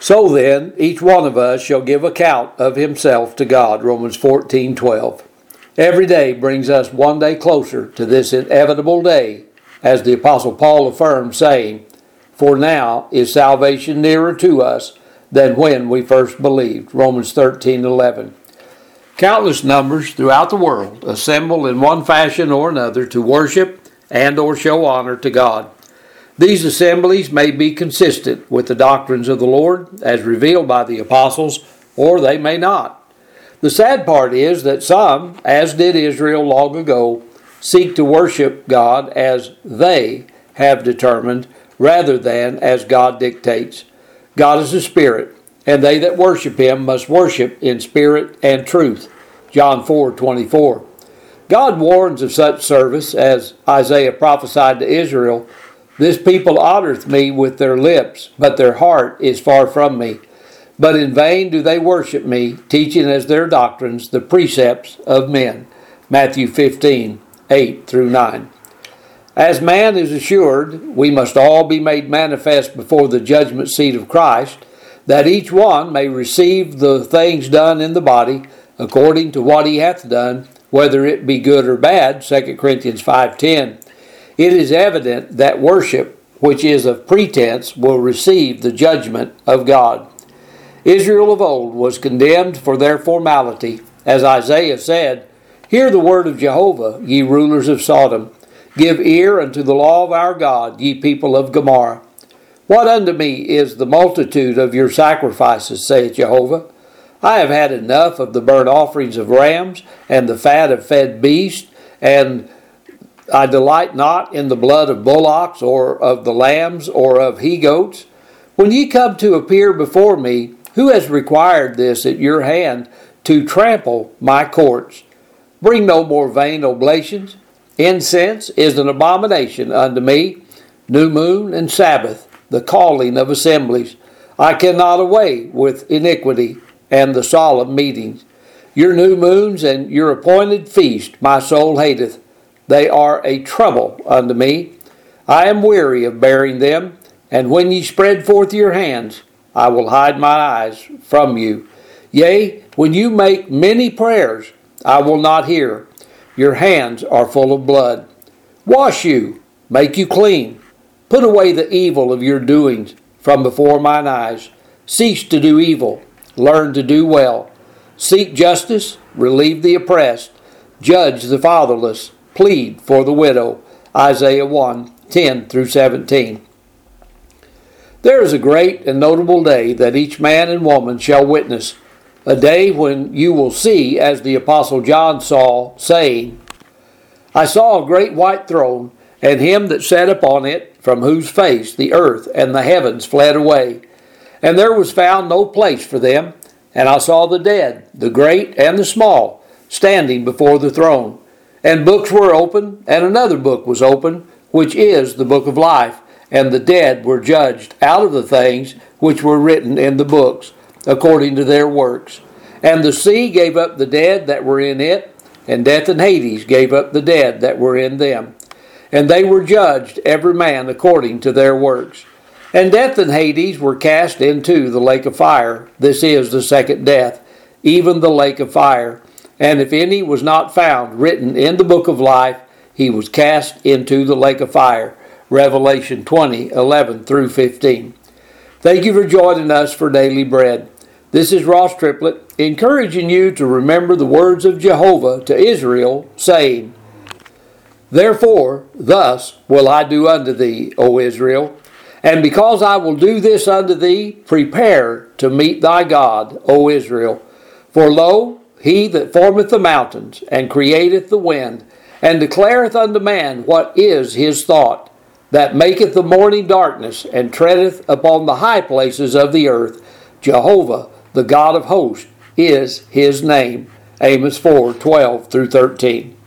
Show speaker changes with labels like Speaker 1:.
Speaker 1: So then, each one of us shall give account of himself to God, Romans 14:12. Every day brings us one day closer to this inevitable day, as the Apostle Paul affirmed, saying, "For now is salvation nearer to us than when we first believed," Romans 13:11. Countless numbers throughout the world assemble in one fashion or another to worship and or show honor to God. These assemblies may be consistent with the doctrines of the Lord as revealed by the apostles, or they may not. The sad part is that some, as did Israel long ago, seek to worship God as they have determined rather than as God dictates. God is a spirit, and they that worship him must worship in spirit and truth. John 4:24. God warns of such service as Isaiah prophesied to Israel, "This people honoreth me with their lips, but their heart is far from me. But in vain do they worship me, teaching as their doctrines the precepts of men." Matthew 15:8-9. As man is assured, we must all be made manifest before the judgment seat of Christ, that each one may receive the things done in the body according to what he hath done, whether it be good or bad, 2 Corinthians 5:10. It is evident that worship, which is of pretense, will receive the judgment of God. Israel of old was condemned for their formality, as Isaiah said, "Hear the word of Jehovah, ye rulers of Sodom. Give ear unto the law of our God, ye people of Gomorrah. What unto me is the multitude of your sacrifices, saith Jehovah? I have had enough of the burnt offerings of rams, and the fat of fed beasts, and I delight not in the blood of bullocks, or of the lambs, or of he-goats. When ye come to appear before me, who has required this at your hand to trample my courts? Bring no more vain oblations. Incense is an abomination unto me, new moon and Sabbath, the calling of assemblies. I cannot away with iniquity and the solemn meetings. Your new moons and your appointed feast my soul hateth. They are a trouble unto me. I am weary of bearing them, and when ye spread forth your hands, I will hide my eyes from you. Yea, when you make many prayers, I will not hear. Your hands are full of blood. Wash you, make you clean. Put away the evil of your doings from before mine eyes. Cease to do evil, learn to do well. Seek justice, relieve the oppressed. Judge the fatherless, plead for the widow. Isaiah 1:10-17. There is a great and notable day that each man and woman shall witness, a day when you will see, as the Apostle John saw, saying, "I saw a great white throne, and him that sat upon it, from whose face the earth and the heavens fled away. And there was found no place for them. And I saw the dead, the great and the small, standing before the throne. And books were opened, and another book was opened, which is the book of life. And the dead were judged out of the things which were written in the books, according to their works. And the sea gave up the dead that were in it, and death and Hades gave up the dead that were in them. And they were judged, every man according to their works. And death and Hades were cast into the lake of fire. This is the second death, even the lake of fire. And if any was not found written in the book of life, he was cast into the lake of fire." Revelation 20:11-15. Thank you for joining us for Daily Bread. This is Ross Triplett, encouraging you to remember the words of Jehovah to Israel, saying, "Therefore, thus will I do unto thee, O Israel. And because I will do this unto thee, prepare to meet thy God, O Israel. For lo, he that formeth the mountains, and createth the wind, and declareth unto man what is his thought, that maketh the morning darkness, and treadeth upon the high places of the earth, Jehovah, the God of hosts, is his name." Amos 4:12-13.